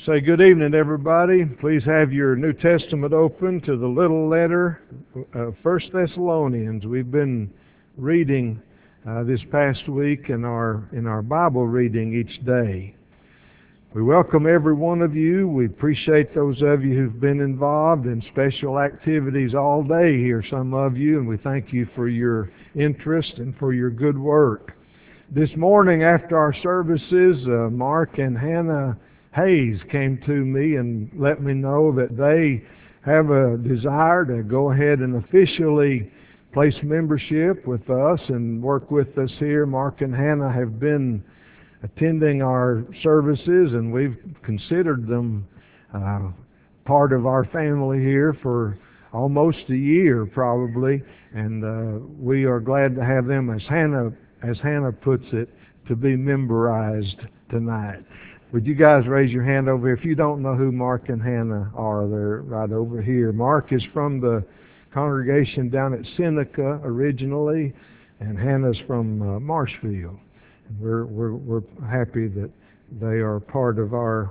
Say good evening, everybody. Please have your New Testament open to the little letter of 1 Thessalonians. We've been reading this past week in our Bible reading each day. We welcome every one of you. We appreciate those of you who've been involved in special activities all day here, some of you, and we thank you for your interest and for your good work. This morning after our services, Mark and Hannah Hayes came to me and let me know that they have a desire to go ahead and officially place membership with us and work with us here. Mark and Hannah have been attending our services, and we've considered them part of our family here for almost a year probably, and we are glad to have them, as Hannah puts it, to be memberized tonight. Would you guys raise your hand over here? If you don't know who Mark and Hannah are, they're right over here. Mark is from the congregation down at Seneca originally, and Hannah's from Marshfield. We're happy that they are part of our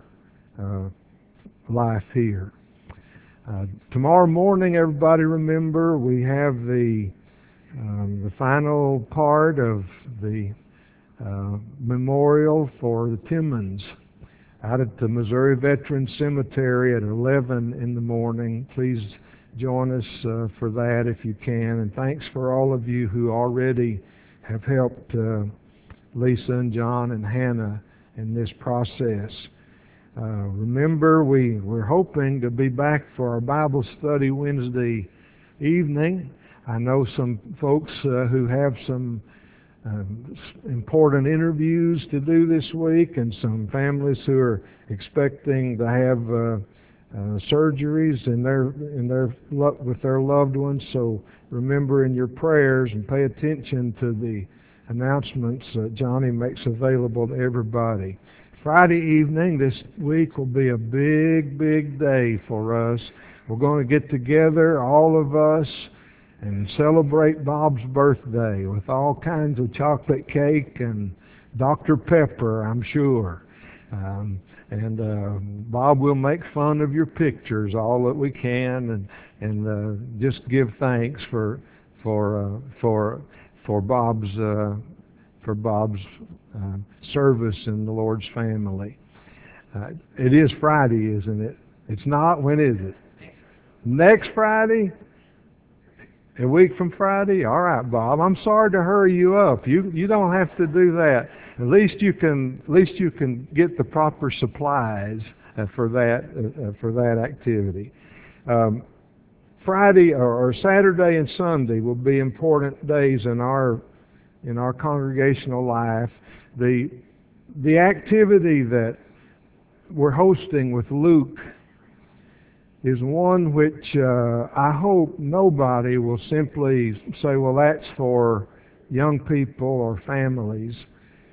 life here. Tomorrow morning, everybody remember, we have the final part of the memorial for the Timmons out at the Missouri Veterans Cemetery at 11 in the morning. Please join us for that if you can. And thanks for all of you who already have helped Lisa and John and Hannah in this process. Remember, we're hoping to be back for our Bible study Wednesday evening. I know some folks who have some important interviews to do this week, and some families who are expecting to have surgeries with their loved ones. So remember in your prayers and pay attention to the announcements Johnny makes available to everybody. Friday evening this week will be a big day for us. We're going to get together, all of us, and celebrate Bob's birthday with all kinds of chocolate cake and Dr. Pepper, I'm sure. Bob will make fun of your pictures all that we can, and just give thanks for Bob's service in the Lord's family. It is Friday, isn't it? It's not. When is it? Next Friday? A week from Friday? All right, Bob. I'm sorry to hurry you up. You don't have to do that. At least you can get the proper supplies for that activity. Friday or Saturday and Sunday will be important days in our congregational life. The activity that we're hosting with Luke is one which I hope nobody will simply say, well, that's for young people or families.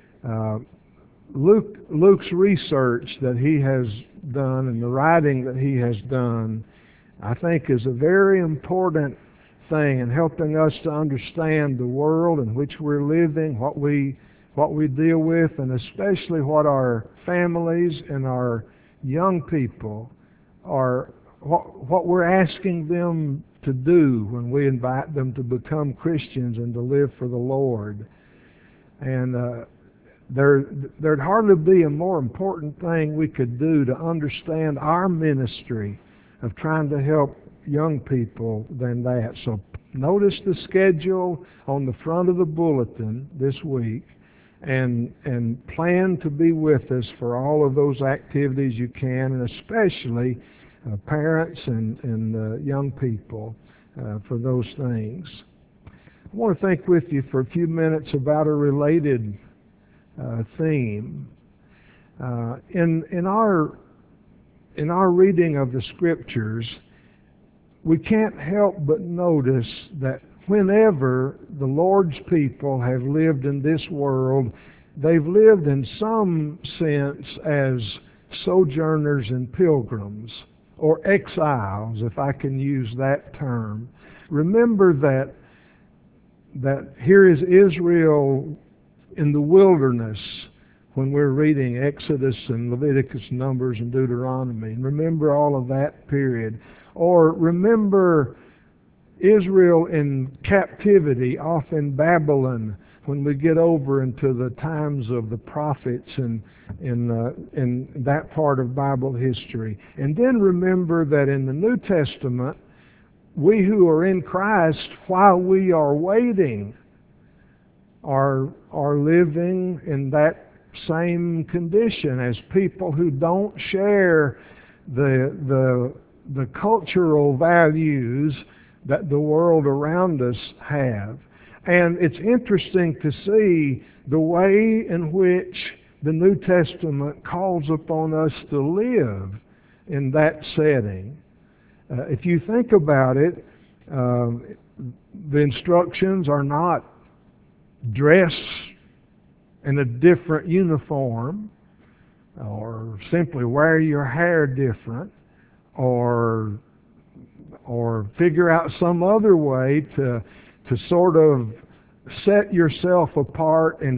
Luke's research that he has done and the writing that he has done, I think, is a very important thing in helping us to understand the world in which we're living, what we deal with, and especially what our families and our young people are, what we're asking them to do when we invite them to become Christians and to live for the Lord. And there'd hardly be a more important thing we could do to understand our ministry of trying to help young people than that. So notice the schedule on the front of the bulletin this week, and plan to be with us for all of those activities you can, and especially parents and young people for those things. I want to think with you for a few minutes about a related theme. In our reading of the Scriptures, we can't help but notice that whenever the Lord's people have lived in this world, they've lived in some sense as sojourners and pilgrims, or exiles, if I can use that term. Remember that here is Israel in the wilderness when we're reading Exodus and Leviticus, Numbers, and Deuteronomy, and remember all of that period. Or remember Israel in captivity off in Babylon when we get over into the times of the prophets and in that part of Bible history. And then remember that in the New Testament, we who are in Christ, while we are waiting, are living in that same condition as people who don't share the cultural values that the world around us have. And it's interesting to see the way in which the New Testament calls upon us to live in that setting. If you think about it, the instructions are not dress in a different uniform, or simply wear your hair different, or figure out some other way to sort of set yourself apart in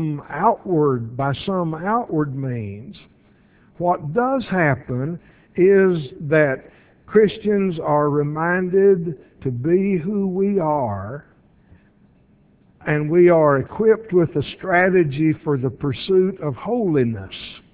by some outward means. What does happen is that Christians are reminded to be who we are, and we are equipped with a strategy for the pursuit of holiness.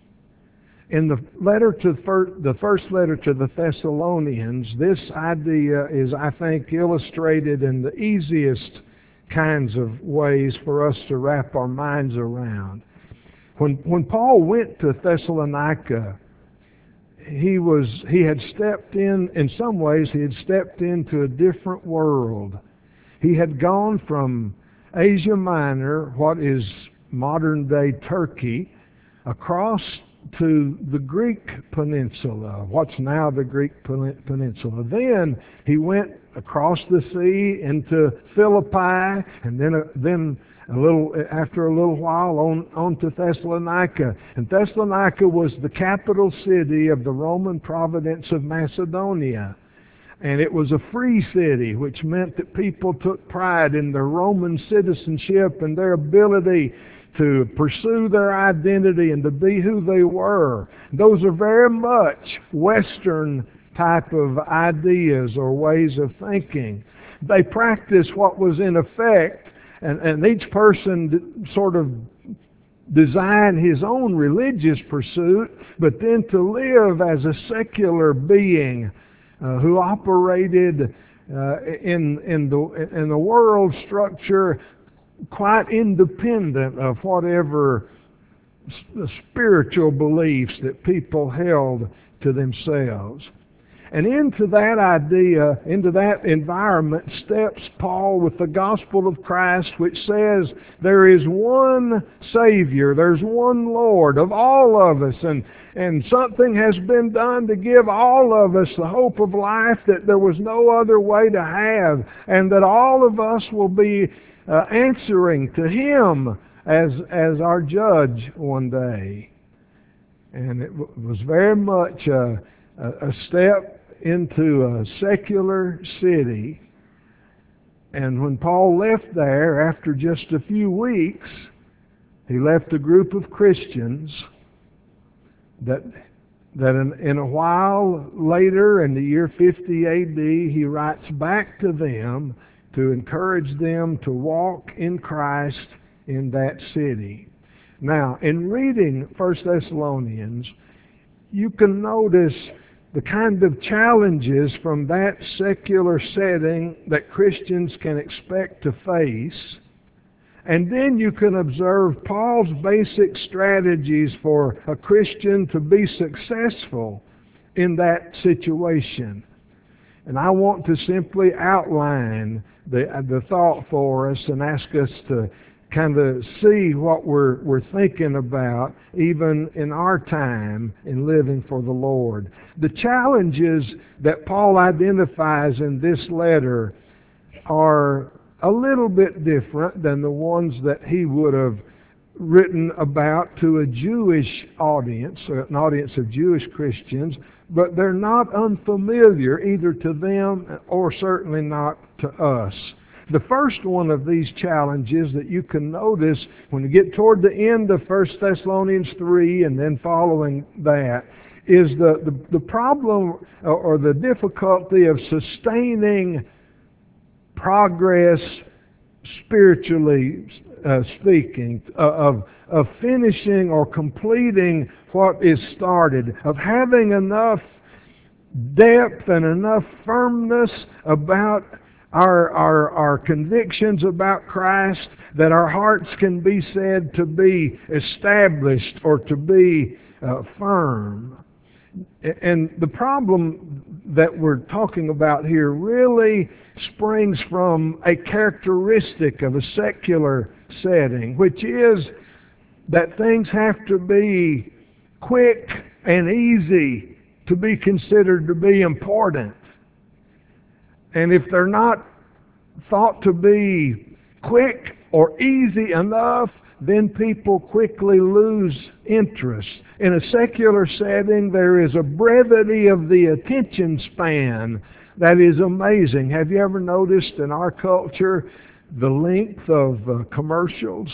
In the first letter to the Thessalonians, this idea is, I think, illustrated in the easiest kinds of ways for us to wrap our minds around. When Paul went to Thessalonica, he had stepped in some ways, he had stepped into a different world. He had gone from Asia Minor, what is modern-day Turkey, across to the Greek peninsula, what's now the Greek peninsula. Then he went across the sea into Philippi, and then after a little while on to Thessalonica. And Thessalonica was the capital city of the Roman province of Macedonia. And it was a free city, which meant that people took pride in their Roman citizenship and their ability to pursue their identity and to be who they were. Those are very much Western type of ideas or ways of thinking. They practiced what was in effect, and each person sort of designed his own religious pursuit, but then to live as a secular being who operated in the world structure quite independent of whatever spiritual beliefs that people held to themselves. And into that idea, into that environment, steps Paul with the gospel of Christ, which says there is one Savior, there's one Lord of all of us, and something has been done to give all of us the hope of life that there was no other way to have, and that all of us will be answering to Him as our judge one day. And it was very much a step into a secular city. And when Paul left there, after just a few weeks, he left a group of Christians that in a while later, in the year 50 A.D., he writes back to them to encourage them to walk in Christ in that city. Now, in reading 1 Thessalonians, you can notice the kind of challenges from that secular setting that Christians can expect to face. And then you can observe Paul's basic strategies for a Christian to be successful in that situation. And I want to simply outline the thought for us and ask us to kind of see what we're thinking about even in our time in living for the Lord. The challenges that Paul identifies in this letter are a little bit different than the ones that he would have written about to a Jewish audience, an audience of Jewish Christians, but they're not unfamiliar either to them or certainly not to us. The first one of these challenges that you can notice when you get toward the end of 1 Thessalonians 3 and then following that is the problem or the difficulty of sustaining progress spiritually speaking, of finishing or completing what is started, of having enough depth and enough firmness about our convictions about Christ that our hearts can be said to be established or to be firm. And the problem that we're talking about here really springs from a characteristic of a secular setting, which is that things have to be quick and easy to be considered to be important. And if they're not thought to be quick or easy enough, then people quickly lose interest. In a secular setting, there is a brevity of the attention span that is amazing. Have you ever noticed in our culture the length of commercials?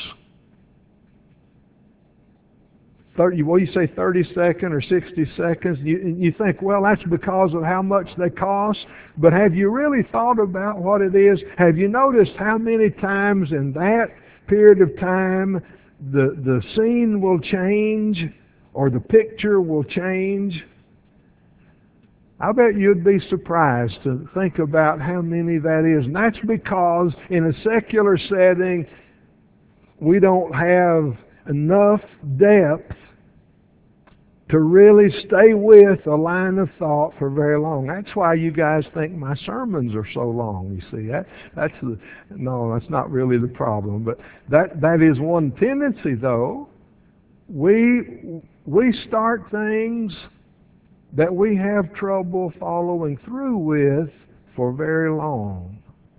You say 30 seconds or 60 seconds? You think, well, that's because of how much they cost. But have you really thought about what it is? Have you noticed how many times in that period of time the scene will change or the picture will change? I bet you'd be surprised to think about how many that is. And that's because in a secular setting, we don't have enough depth to really stay with a line of thought for very long. That's why you guys think my sermons are so long, you see. That's not really the problem. But that is one tendency, though. We start things that we have trouble following through with for very long.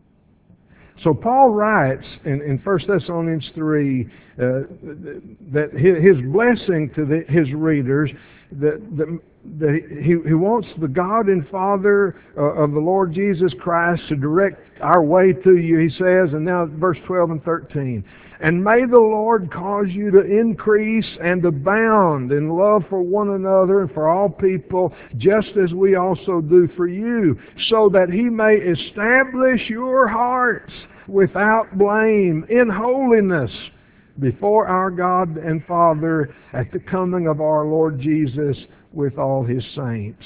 So Paul writes in 1 Thessalonians 3 that his blessing to his readers, that he wants the God and Father of the Lord Jesus Christ to direct our way to you, he says, and now verse 12 and 13. And may the Lord cause you to increase and abound in love for one another and for all people, just as we also do for you, so that He may establish your hearts without blame in holiness before our God and Father at the coming of our Lord Jesus with all His saints.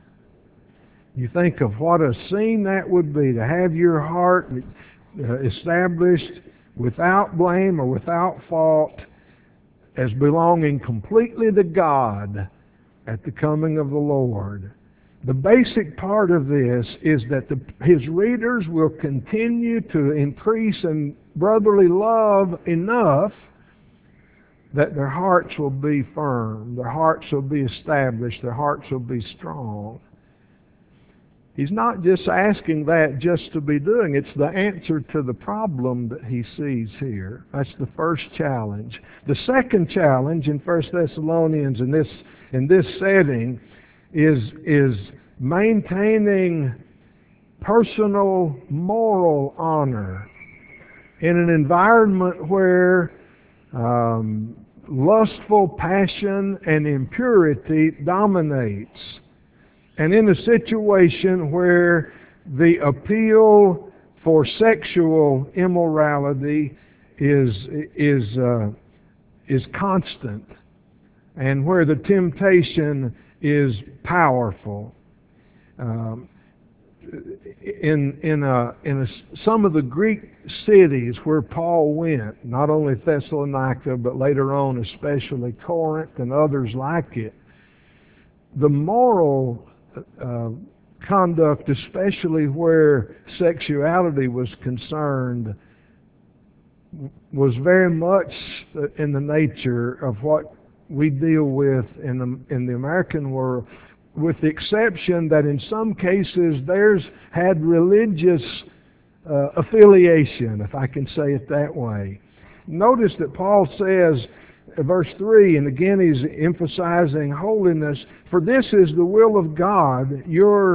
You think of what a scene that would be, to have your heart established without blame or without fault as belonging completely to God at the coming of the Lord. The basic part of this is that his readers will continue to increase in brotherly love enough that their hearts will be firm, their hearts will be established, their hearts will be strong. He's not just asking that just to be doing. It's the answer to the problem that he sees here. That's the first challenge. The second challenge in 1 Thessalonians in this setting is maintaining personal moral honor in an environment where lustful passion and impurity dominates, and in a situation where the appeal for sexual immorality is constant, and where the temptation is powerful. In some of the Greek cities where Paul went, not only Thessalonica, but later on especially Corinth and others like it, the moral conduct, especially where sexuality was concerned, was very much in the nature of what we deal with in the American world, with the exception that in some cases theirs had religious affiliation, if I can say it that way. Notice that Paul says, verse 3, and again he's emphasizing holiness, for this is the will of God, your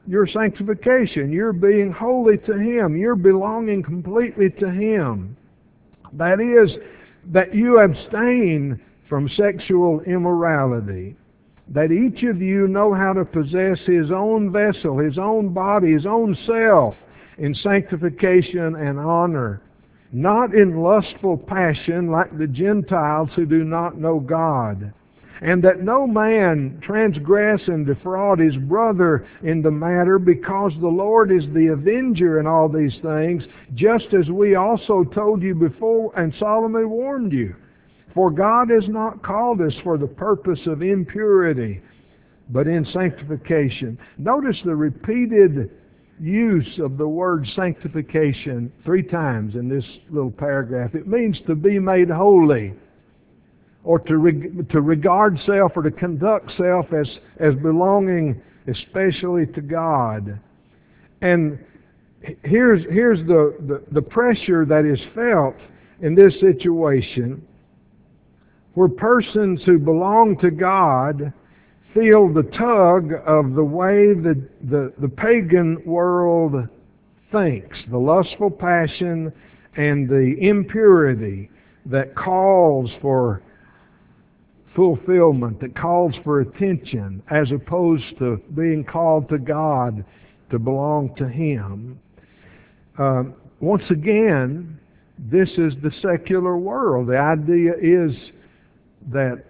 your sanctification. You're being holy to Him. You're belonging completely to Him. That is, that you abstain from sexual immorality. That each of you know how to possess his own vessel, his own body, his own self in sanctification and honor, not in lustful passion like the Gentiles who do not know God. And that no man transgress and defraud his brother in the matter, because the Lord is the avenger in all these things, just as we also told you before and solemnly warned you. For God has not called us for the purpose of impurity, but in sanctification. Notice the repeated use of the word sanctification 3 times in this little paragraph. It means to be made holy, or to regard self or to conduct self as belonging especially to God. And here's the pressure that is felt in this situation, where persons who belong to God feel the tug of the way the pagan world thinks, the lustful passion and the impurity that calls for fulfillment, that calls for attention, as opposed to being called to God to belong to Him. Once again, this is the secular world. The idea is that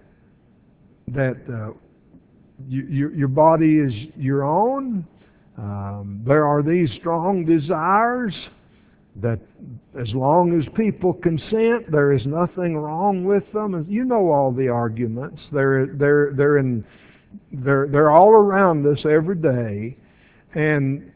your body is your own. There are these strong desires that, as long as people consent, there is nothing wrong with them. And you know all the arguments. They're all around us every day, and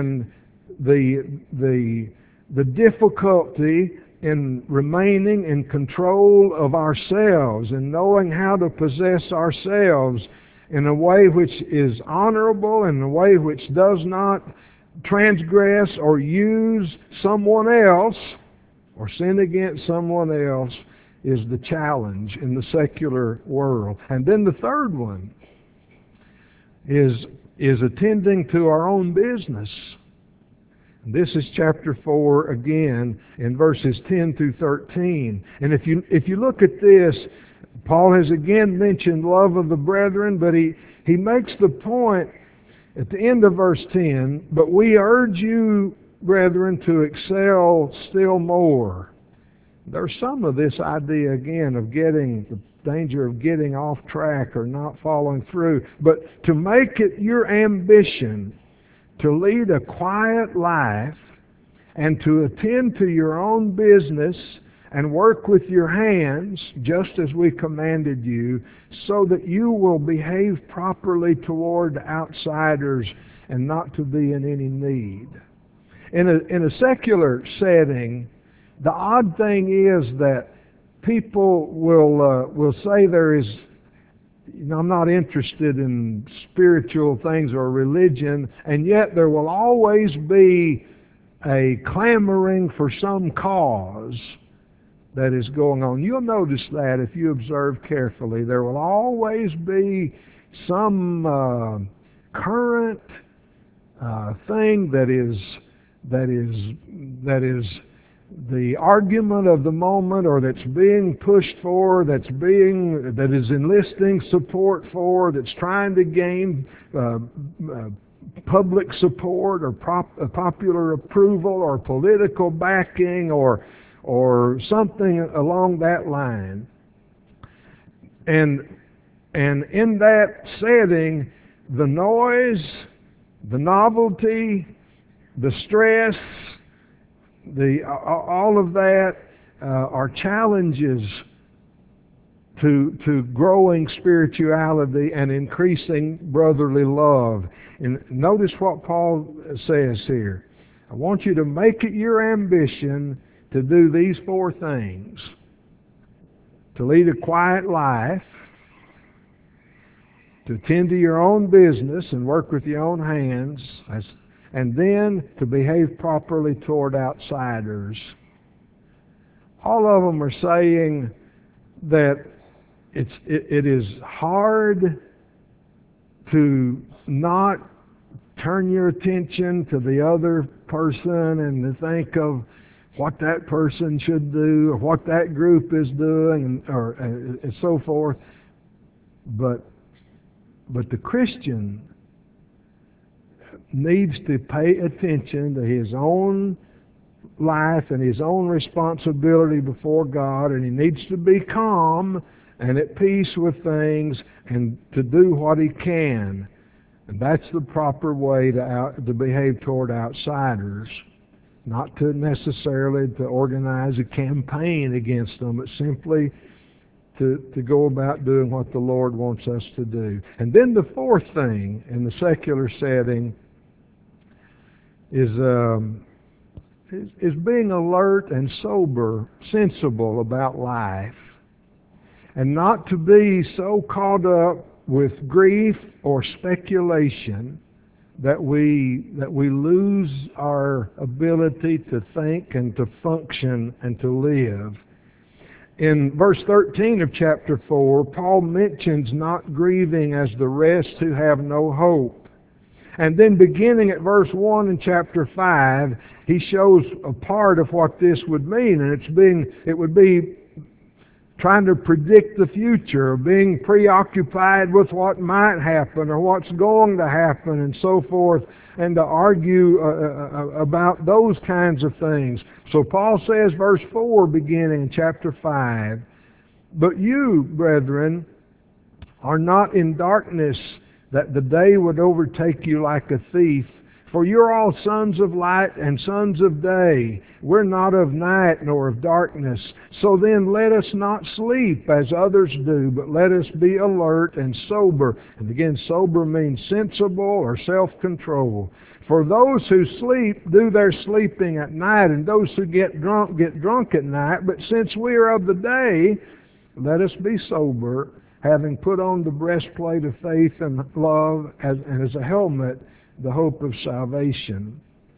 the difficulty in remaining in control of ourselves and knowing how to possess ourselves in a way which is honorable, in a way which does not transgress or use someone else or sin against someone else, is the challenge in the secular world. And then the third one is attending to our own business. This is chapter 4 again, in verses 10 through 13. And if you look at this, Paul has again mentioned love of the brethren, but he makes the point at the end of verse 10, but we urge you, brethren, to excel still more. There's some of this idea again of the danger of getting off track or not following through, but to make it your ambition to lead a quiet life and to attend to your own business and work with your hands, just as we commanded you, so that you will behave properly toward outsiders and not to be in any need. In a secular setting, the odd thing is that people will say there is, I'm not interested in spiritual things or religion, and yet there will always be a clamoring for some cause that is going on. You'll notice that if you observe carefully. There will always be some current thing that is the argument of the moment, or that's being pushed for, that is enlisting support for, that's trying to gain public support or popular approval or political backing or something along that line. And in that setting, the noise, the novelty, the stress, all of that are challenges to growing spirituality and increasing brotherly love. And notice what Paul says here. I want you to make it your ambition to do these 4 things. To lead a quiet life, to attend to your own business and work with your own hands, and then to behave properly toward outsiders. All of them are saying that it is hard to not turn your attention to the other person and to think of what that person should do or what that group is doing and so forth. But the Christian needs to pay attention to his own life and his own responsibility before God, and he needs to be calm and at peace with things and to do what he can. And that's the proper way to behave toward outsiders. Not to necessarily to organize a campaign against them, but simply to go about doing what the Lord wants us to do. And then the fourth thing in the secular setting is being alert and sober, sensible about life, and not to be so caught up with grief or speculation that we lose our ability to think and to function and to live. In verse 13 of chapter 4, Paul mentions not grieving as the rest who have no hope. And then beginning at verse 1 in chapter 5, he shows a part of what this would mean, and it would be trying to predict the future, being preoccupied with what might happen or what's going to happen and so forth, and to argue about those kinds of things. So Paul says, verse 4, beginning in chapter 5, "But you, brethren, are not in darkness, that the day would overtake you like a thief. For you're all sons of light and sons of day. We're not of night nor of darkness. So then let us not sleep as others do, but let us be alert and sober." And again, sober means sensible or self-control. "For those who sleep do their sleeping at night, and those who get drunk at night. But since we are of the day, let us be sober, having put on the breastplate of faith and love, and as a helmet, the hope of salvation."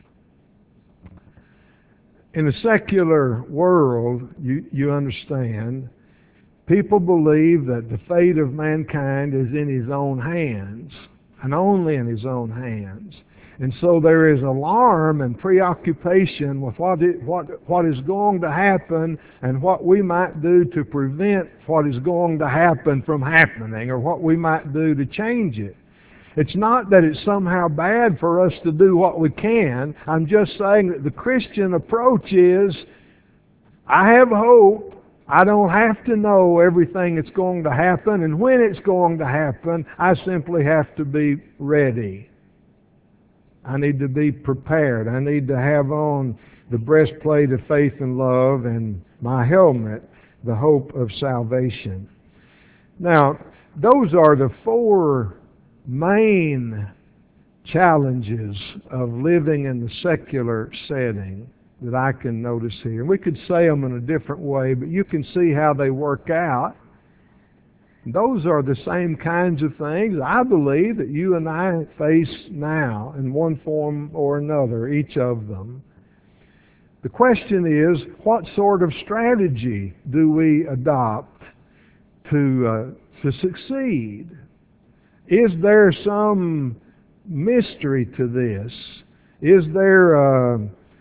In the secular world, you understand, people believe that the fate of mankind is in his own hands, and only in his own hands. And so there is alarm and preoccupation with what is going to happen and what we might do to prevent what is going to happen from happening, or what we might do to change it. It's not that it's somehow bad for us to do what we can. I'm just saying that the Christian approach is, I have hope. I don't have to know everything that's going to happen and when it's going to happen. I simply have to be ready. I need to be prepared. I need to have on the breastplate of faith and love and my helmet, the hope of salvation. Now, those are the four main challenges of living in the secular setting that I can notice here. We could say them in a different way, but you can see how they work out. Those are the same kinds of things, I believe, that you and I face now in one form or another, each of them. The question is, what sort of strategy do we adopt to succeed? Is there some mystery to this? Is there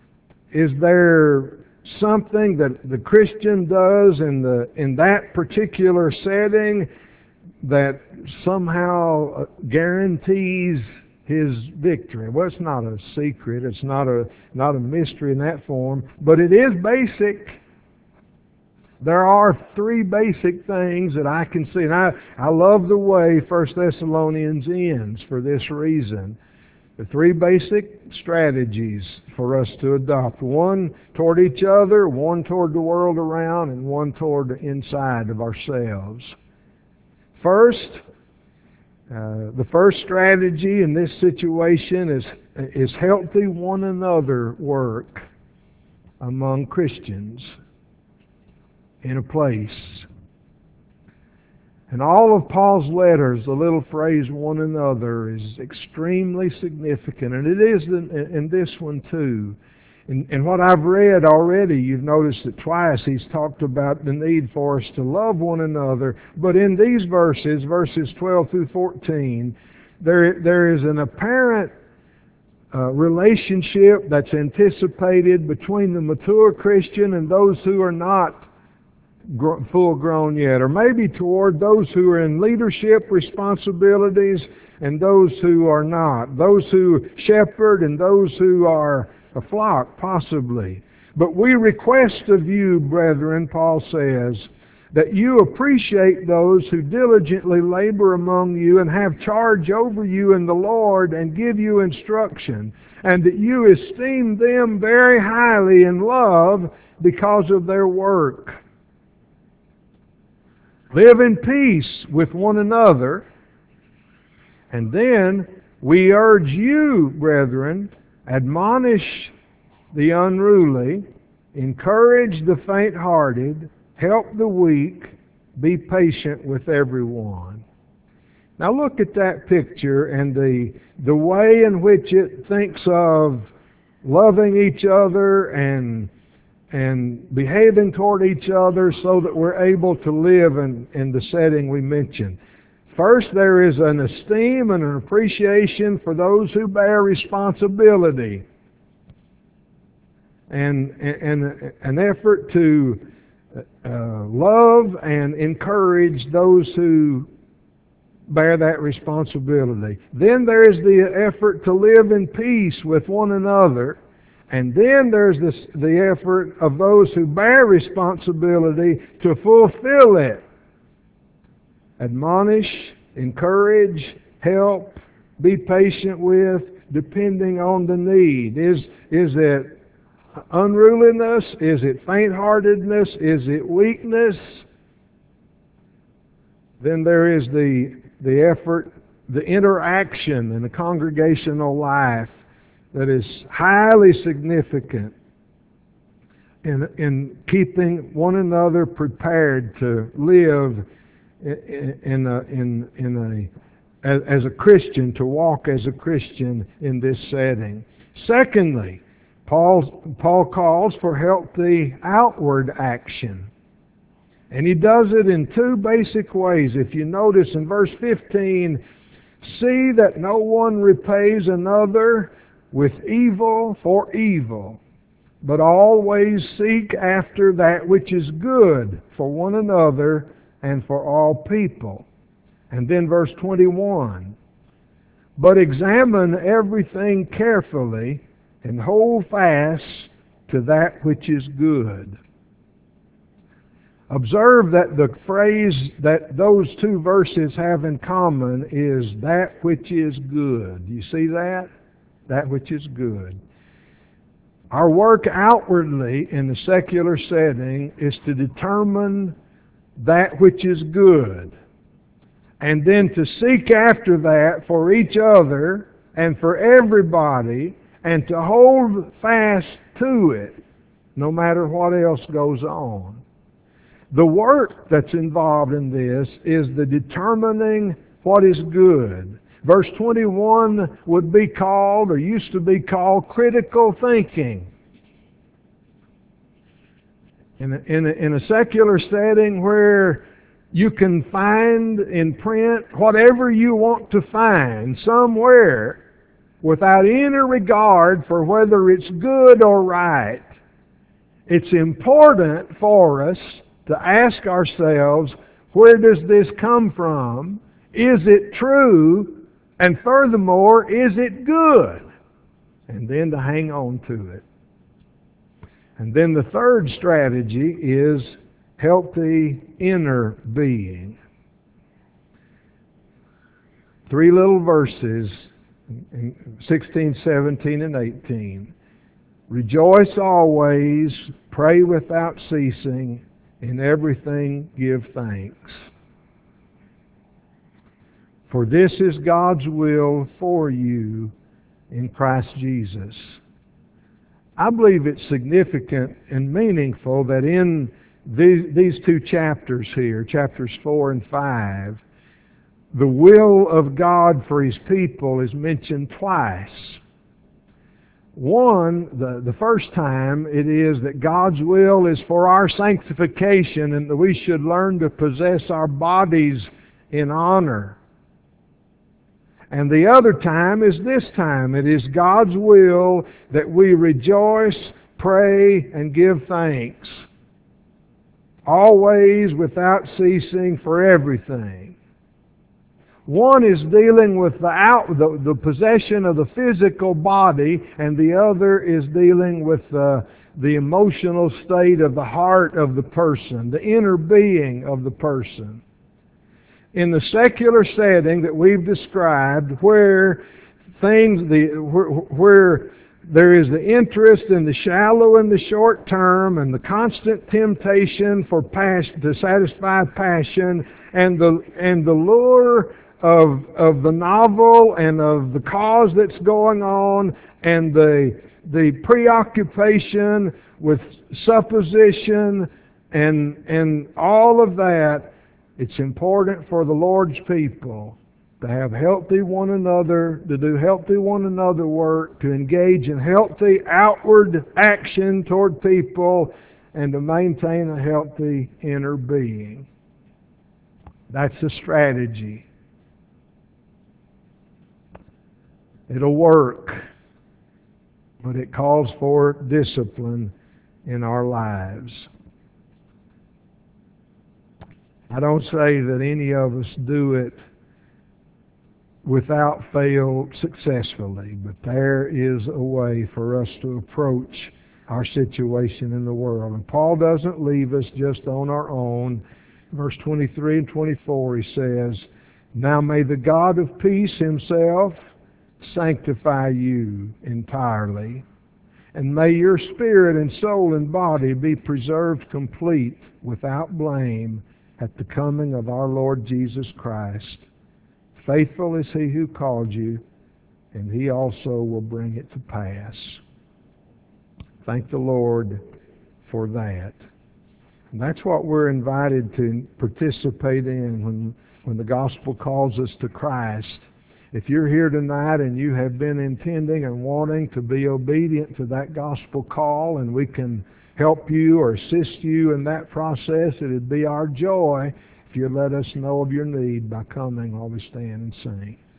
something that the Christian does in that particular setting that somehow guarantees his victory? Well, it's not a secret. It's not a mystery in that form, but it is basic. There are three basic things that I can see, and I love the way 1 Thessalonians ends for this reason. The three basic strategies for us to adopt. One toward each other, one toward the world around, and one toward the inside of ourselves. First, the first strategy in this situation is healthy one another work among Christians in a place. In all of Paul's letters, the little phrase "one another" is extremely significant, and it is in this one too. In what I've read already, you've noticed that twice he's talked about the need for us to love one another. But in these verses 12 through 14, there is an apparent relationship that's anticipated between the mature Christian and those who are not full grown yet, or maybe toward those who are in leadership responsibilities and those who are not, those who shepherd and those who are a flock, possibly. But we request of you, brethren, Paul says, that you appreciate those who diligently labor among you and have charge over you in the Lord and give you instruction, and that you esteem them very highly in love because of their work. Live in peace with one another. And then we urge you, brethren, admonish the unruly, encourage the faint-hearted, help the weak, be patient with everyone. Now look at that picture and the way in which it thinks of loving each other and behaving toward each other so that we're able to live in the setting we mentioned. First, there is an esteem and an appreciation for those who bear responsibility, and an effort to love and encourage those who bear that responsibility. Then there's the effort to live in peace with one another. And then there's the effort of those who bear responsibility to fulfill it. Admonish, encourage, help, be patient with, depending on the need. Is it unruliness? Is it faint-heartedness? Is it weakness? Then there is the effort, the interaction in the congregational life that is highly significant in keeping one another prepared to live as a Christian, to walk as a Christian in this setting. Secondly, Paul calls for healthy outward action. And he does it in two basic ways. If you notice in verse 15, see that no one repays another with evil for evil, but always seek after that which is good for one another and for all people. And then verse 21, but examine everything carefully and hold fast to that which is good. Observe that the phrase that those two verses have in common is that which is good. You see that? That which is good. Our work outwardly in the secular setting is to determine that which is good, and then to seek after that for each other and for everybody, and to hold fast to it no matter what else goes on. The work that's involved in this is the determining what is good. Verse 21 would be called, or used to be called, critical thinking. In a secular setting where you can find in print whatever you want to find somewhere without any regard for whether it's good or right, it's important for us to ask ourselves, where does this come from? Is it true? And furthermore, is it good? And then to hang on to it. And then the third strategy is healthy inner being. 3 little verses, 16, 17, and 18. Rejoice always, pray without ceasing, in everything give thanks. For this is God's will for you in Christ Jesus. I believe it's significant and meaningful that in these two chapters here, chapters 4 and 5, the will of God for His people is mentioned twice. One, the first time, it is that God's will is for our sanctification and that we should learn to possess our bodies in honor. And the other time is this time. It is God's will that we rejoice, pray, and give thanks. Always, without ceasing, for everything. One is dealing with the possession of the physical body, and the other is dealing with the emotional state of the heart of the person, the inner being of the person. In the secular setting that we've described, where where there is the interest in the shallow and the short term, and the constant temptation to satisfy passion, and the lure of the novel and of the cause that's going on, and the preoccupation with supposition and all of that, it's important for the Lord's people to have healthy one another, to do healthy one another work, to engage in healthy outward action toward people, and to maintain a healthy inner being. That's the strategy. It'll work, but it calls for discipline in our lives. I don't say that any of us do it without fail successfully, but there is a way for us to approach our situation in the world. And Paul doesn't leave us just on our own. Verse 23 and 24 he says, "Now may the God of peace himself sanctify you entirely, and may your spirit and soul and body be preserved complete without blame at the coming of our Lord Jesus Christ. Faithful is he who called you, and he also will bring it to pass." Thank the Lord for that. And that's what we're invited to participate in when the gospel calls us to Christ. If you're here tonight and you have been intending and wanting to be obedient to that gospel call, and we can help you or assist you in that process, it would be our joy if you let us know of your need by coming while we stand and sing.